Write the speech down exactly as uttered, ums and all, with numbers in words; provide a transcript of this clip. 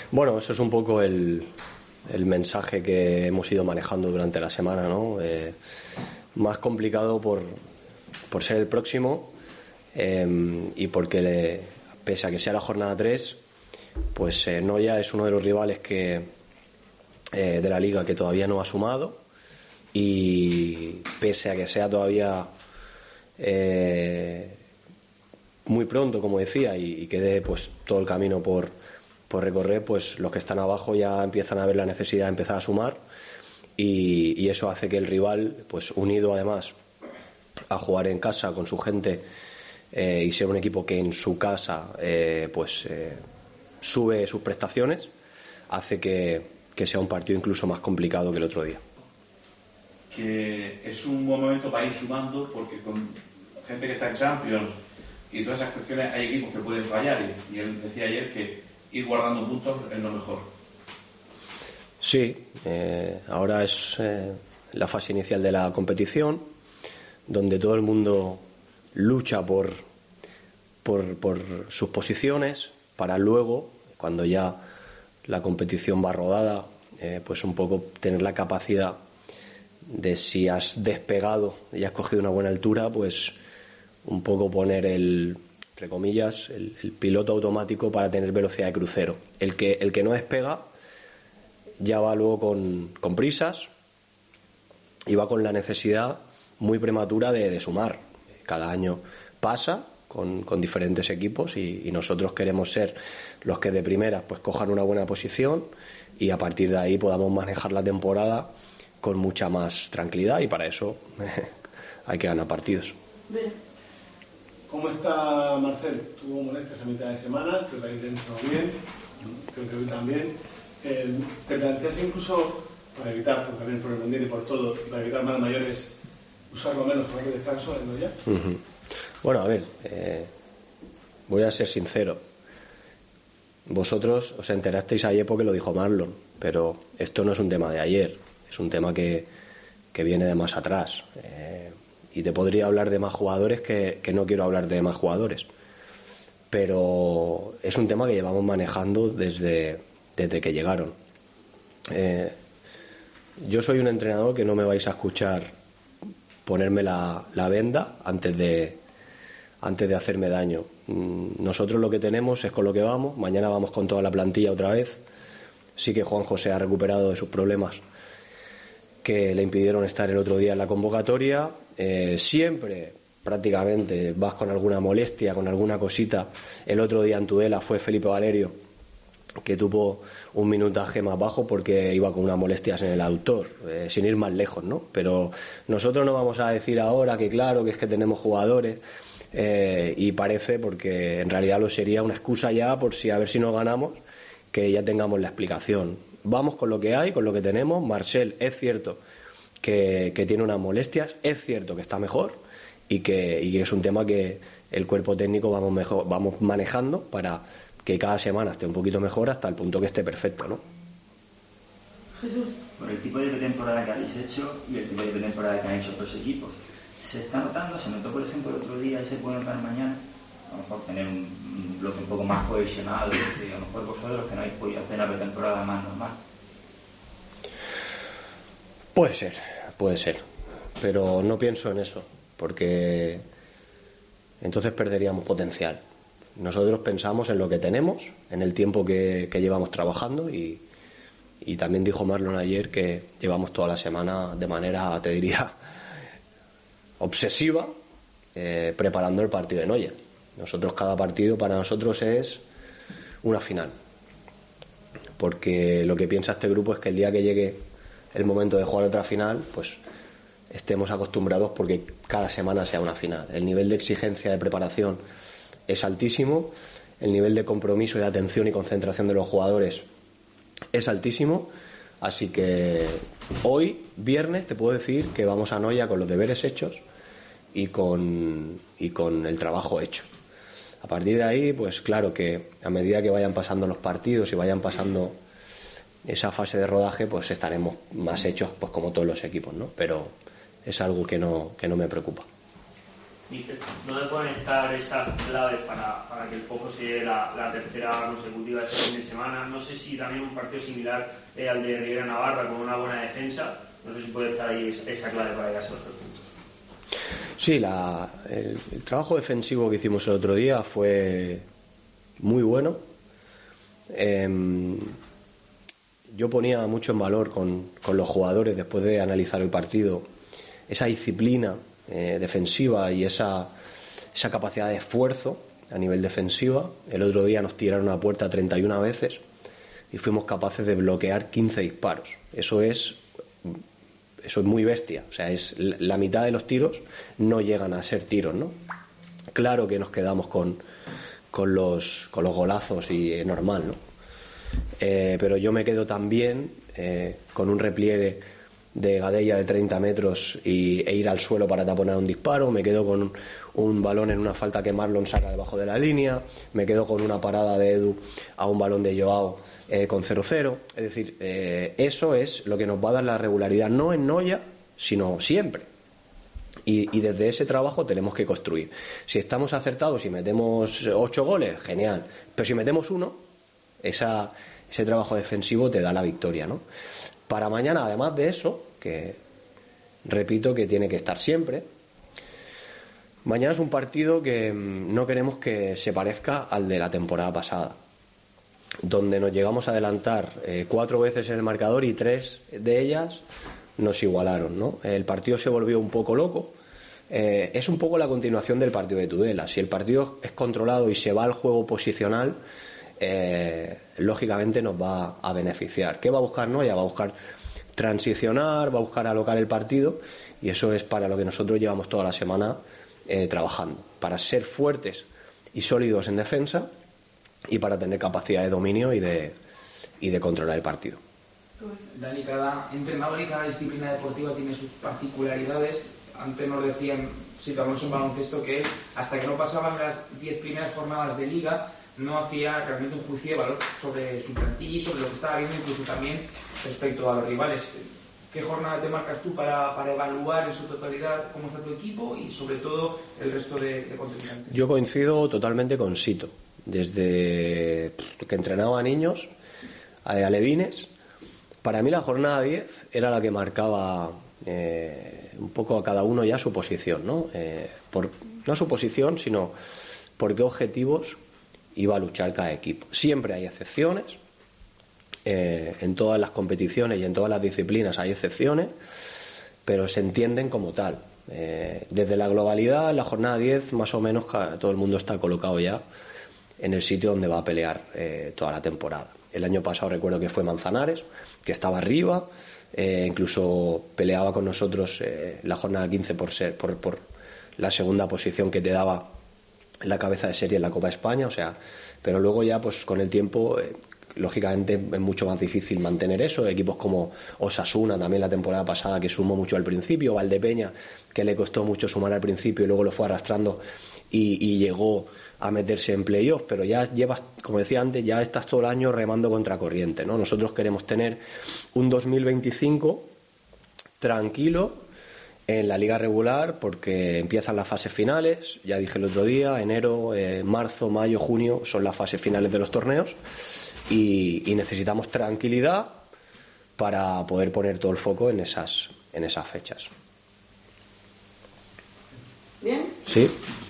Bueno, eso es un poco el, el mensaje que hemos ido manejando durante la semana, ¿no? Eh, más complicado por, por ser el próximo eh, y porque, le, pese a que sea la jornada tres, pues eh, Noia es uno de los rivales que eh, de la Liga que todavía no ha sumado, y pese a que sea todavía eh, muy pronto, como decía, y, y quede pues todo el camino por, por recorrer, pues los que están abajo ya empiezan a ver la necesidad de empezar a sumar, y, y eso hace que el rival, pues unido además a jugar en casa con su gente eh, y ser un equipo que en su casa eh, pues eh, sube sus prestaciones, hace que, que sea un partido incluso más complicado que el otro día. Que es un buen momento para ir sumando, porque con gente que está en Champions y todas esas cuestiones hay equipos que pueden fallar, y, y él decía ayer que ir guardando puntos es lo mejor. Sí, eh, ahora es eh, la fase inicial de la competición, donde todo el mundo lucha por, por, por sus posiciones, para luego, cuando ya la competición va rodada, eh, pues un poco tener la capacidad de, si has despegado y has cogido una buena altura, pues un poco poner el, entre comillas, el, el piloto automático para tener velocidad de crucero. El que, el que no despega ya va luego con, con prisas y va con la necesidad muy prematura de, de sumar. Cada año pasa con, con diferentes equipos, y, y nosotros queremos ser los que de primeras pues cojan una buena posición y a partir de ahí podamos manejar la temporada con mucha más tranquilidad, y para eso hay que ganar partidos. Bien. ¿Cómo está Marcel? Tuvo molestias a mitad de semana, creo que ahí dentro bien, creo que hoy también. Eh, ¿Te planteas incluso, para evitar, por, también por el mundial y por todo, y para evitar malas mayores, usarlo menos para que descanso en Noia? Uh-huh. Bueno, a ver, eh, voy a ser sincero. Vosotros os enterasteis ayer porque lo dijo Marlon, pero esto no es un tema de ayer, es un tema que, que viene de más atrás. Eh, y te podría hablar de más jugadores que, que no quiero hablar de más jugadores. Pero es un tema que llevamos manejando desde, desde que llegaron. Eh, yo soy un entrenador que no me vais a escuchar ponerme la, la venda antes de, antes de hacerme daño. Nosotros lo que tenemos es con lo que vamos. Mañana vamos con toda la plantilla otra vez. Sí que Juanjo se ha recuperado de sus problemas que le impidieron estar el otro día en la convocatoria. Eh, siempre prácticamente vas con alguna molestia, con alguna cosita. El otro día en Tudela fue Felipe Valerio, que tuvo un minutaje más bajo porque iba con unas molestias en el aductor, eh, sin ir más lejos, ¿no? Pero nosotros no vamos a decir ahora que claro, que es que tenemos jugadores, eh, y parece, porque en realidad lo sería una excusa ya por si a ver si nos ganamos, que ya tengamos la explicación. Vamos con lo que hay, con lo que tenemos. Marcel, es cierto que, que tiene unas molestias, es cierto que está mejor, y que, y que es un tema que el cuerpo técnico vamos, mejor, vamos manejando para que cada semana esté un poquito mejor hasta el punto que esté perfecto, ¿no? Jesús. Por el tipo de pretemporada que habéis hecho y el tipo de pretemporada que han hecho otros equipos, ¿se está notando? ¿Se notó, por ejemplo, el otro día y se puede notar mañana? A lo mejor tener un, un bloque un poco más cohesionado, y a lo mejor vosotros que no habéis podido hacer una pretemporada más normal. Puede ser, puede ser, pero no pienso en eso, porque entonces perderíamos potencial. Nosotros pensamos en lo que tenemos, en el tiempo que, que llevamos trabajando, y, y también dijo Marlon ayer que llevamos toda la semana de manera, te diría, obsesiva, eh, preparando el partido de Noia. Nosotros, cada partido para nosotros es una final, porque lo que piensa este grupo es que el día que llegue el momento de jugar otra final, pues estemos acostumbrados porque cada semana sea una final. El nivel de exigencia de preparación es altísimo, el nivel de compromiso y de atención y concentración de los jugadores es altísimo, así que hoy, viernes, te puedo decir que vamos a Noia con los deberes hechos y con, y con el trabajo hecho. A partir de ahí, pues claro que a medida que vayan pasando los partidos y vayan pasando esa fase de rodaje, pues estaremos más hechos, pues como todos los equipos, ¿no? Pero es algo que no, que no me preocupa. Dice, ¿dónde pueden estar esas claves para, para que el Pozo se lleve la, la tercera consecutiva este fin de semana? No sé si también un partido similar eh, al de Riviera Navarra con una buena defensa, no sé si puede estar ahí esa, esa clave para llegar a los tres puntos. Sí, la, el, el trabajo defensivo que hicimos el otro día fue muy bueno. Eh, yo ponía mucho en valor con, con los jugadores después de analizar el partido esa disciplina Eh, defensiva y esa, esa capacidad de esfuerzo a nivel defensiva. El otro día nos tiraron a puerta treinta y una veces y fuimos capaces de bloquear quince disparos. Eso es eso es muy bestia. O sea, es la mitad de los tiros no llegan a ser tiros, ¿no? Claro que nos quedamos con, con, los, con los golazos y es normal, ¿no? Eh, pero yo me quedo también eh, con un repliegue de Gadella de treinta metros y, e ir al suelo para taponar un disparo. Me quedo con un, un balón en una falta que Marlon saca debajo de la línea. Me quedo con una parada de Edu a un balón de Joao eh, con cero cero. Es decir, eh, eso es lo que nos va a dar la regularidad, no en Noia, sino siempre. Y, y desde ese trabajo tenemos que construir. Si estamos acertados y metemos ocho goles, genial. Pero si metemos uno, esa, ese trabajo defensivo te da la victoria, ¿no? Para mañana, además de eso, que repito que tiene que estar siempre, mañana es un partido que no queremos que se parezca al de la temporada pasada, donde nos llegamos a adelantar eh, cuatro veces en el marcador y tres de ellas nos igualaron, ¿no? El partido se volvió un poco loco. Eh, es un poco la continuación del partido de Tudela. Si el partido es controlado y se va al juego posicional, Eh, lógicamente nos va a beneficiar. ¿Qué va a buscar Noia? Va a buscar transicionar, va a buscar alocar el partido, y eso es para lo que nosotros llevamos toda la semana eh, trabajando, para ser fuertes y sólidos en defensa y para tener capacidad de dominio y de, y de controlar el partido. Dani, cada entrenador y cada disciplina deportiva tiene sus particularidades. Antes nos decían, situamos en baloncesto, que hasta que no pasaban las diez primeras jornadas de liga no hacía realmente un juicio de valor sobre su plantilla y sobre lo que estaba viendo, incluso también respecto a los rivales. ¿Qué jornada te marcas tú para, para evaluar en su totalidad cómo está tu equipo y sobre todo el resto de, de contrincantes? Yo coincido totalmente con Sito. Desde que entrenaba a niños, a alevines, para mí la jornada diez era la que marcaba eh, un poco a cada uno ya su posición, ¿no? Eh, por, no su posición, sino por qué objetivos iba a luchar cada equipo. Siempre hay excepciones, eh, en todas las competiciones y en todas las disciplinas hay excepciones, pero se entienden como tal. Eh, desde la globalidad, en la jornada diez, más o menos todo el mundo está colocado ya en el sitio donde va a pelear eh, toda la temporada. El año pasado recuerdo que fue Manzanares, que estaba arriba, eh, incluso peleaba con nosotros eh, la jornada quince por, ser, por, por la segunda posición que te daba la cabeza de serie en la Copa de España, o sea, pero luego ya pues con el tiempo eh, lógicamente es mucho más difícil mantener eso. Equipos como Osasuna también la temporada pasada, que sumó mucho al principio, Valdepeña, que le costó mucho sumar al principio y luego lo fue arrastrando y, y llegó a meterse en playoff, pero ya llevas, como decía antes, ya estás todo el año remando contra corriente, ¿no? Nosotros queremos tener un dos mil veinticinco tranquilo en la liga regular, porque empiezan las fases finales, ya dije el otro día, enero, eh, marzo, mayo, junio son las fases finales de los torneos, y, y necesitamos tranquilidad para poder poner todo el foco en esas, en esas fechas. ¿Bien? Sí.